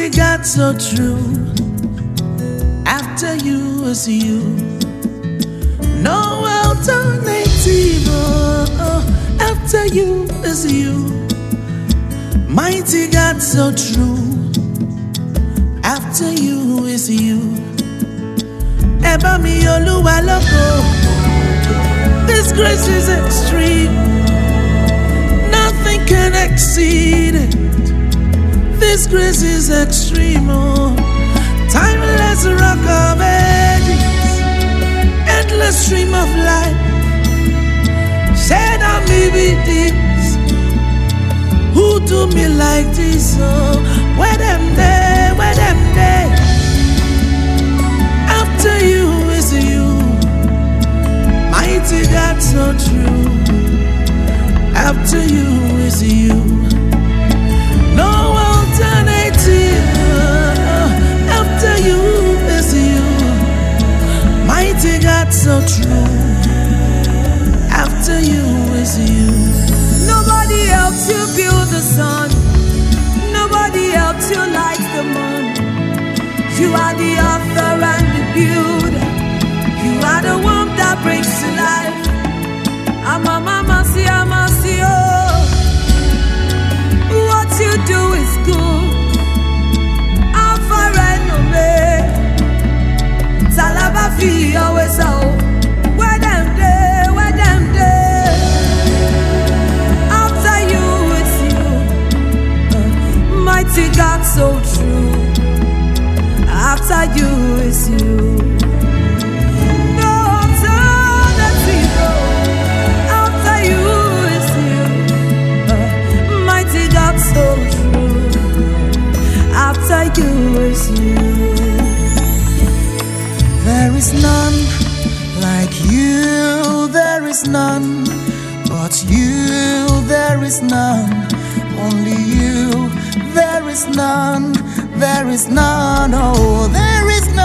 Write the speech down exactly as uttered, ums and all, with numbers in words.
Mighty God, so true. After you is you. No alternative. Oh, after you is you. Mighty God, so true. After you is you. Eba mi Oluwa loko. This grace is extreme. Nothing can exceed it. This grace is extreme. Oh. Timeless rock of ages. Endless stream of life. Shed on me with this. Who do me like this? Oh, where them there, where them there? After you is you. Mighty God, so true. After you is you. No alternative. After you is you. Mighty God, so true. After you is you. Nobody helps you build the sun. Nobody helps you light the moon. You are the author and the builder. You are the one that brings to life. I'm a mama, see, I'm a see, oh. What you do is good. Alpha and Omega. Salaba fi always out. Where them day, where them day. After you is you. Mighty God, so true. After you is you. So true. After you is you. There is none like you. There is none but you. There is none. Only you. There is none. There is none. Oh, there is none.